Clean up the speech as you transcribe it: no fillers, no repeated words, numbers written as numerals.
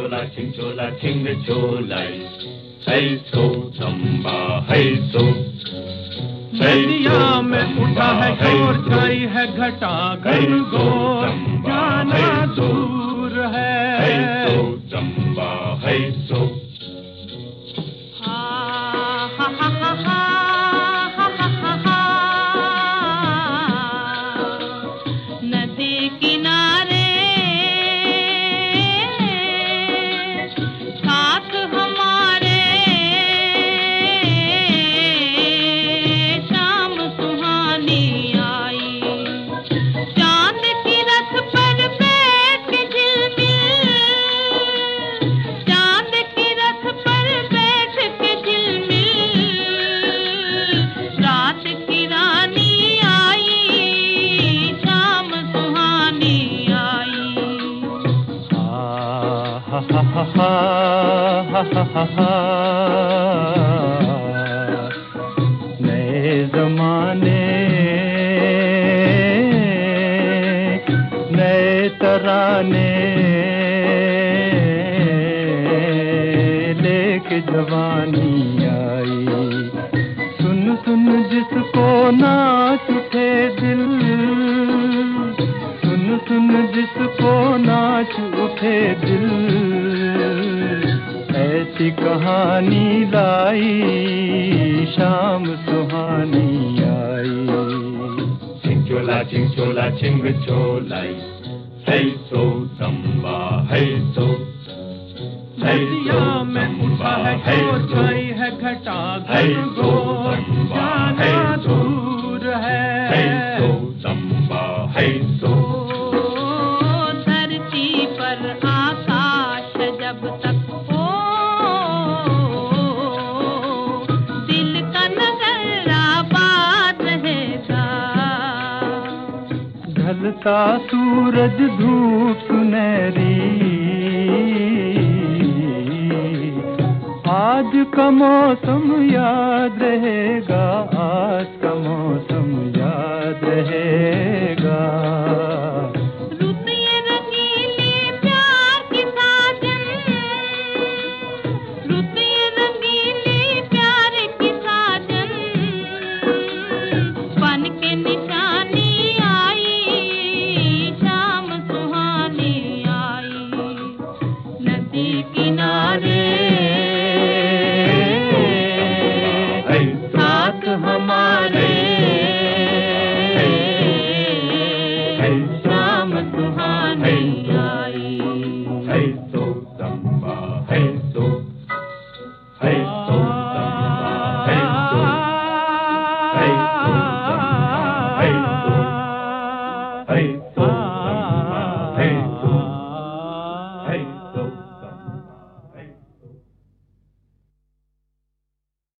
请出来，听得出来。嘿手चंबा है सो नदिया में उठा है शोर छाई है घटा घनघोर जाना दूर है चंबा है सो नदी किनारे साथ हमारे शाम सुहानी आई चांद की रथ पर बैठ के झिलमिल चांद की रथ पर बैठ के झिलमिल रात की रानी नए जमाने नए तराने लेके जवानी आई सुन सुन जिसको नाच उठे दिल सुन सुन जिसको नाच उठे दिल ऐसी कहानी लाई शाम सुहानी आई चिंचोला चिंग चोलाई है सो चंबा है सो नदिया में उठा है शोर छाई है घटा घनघोर जाना दूर है चंबा है सो धरती पर आकाश जब तक हो दिल का नजर आबाद रहेगा ढलता सूरज धूप सुनहरी आज का मौसम याद रहेगा आज का मौसम याद रहेगा रुत ये रंगीली प्यार की साजन रुत ये रंगीली प्यार की साजन बन के निशानी आई शाम सुहानी आई नदी किनारे साथ हमारे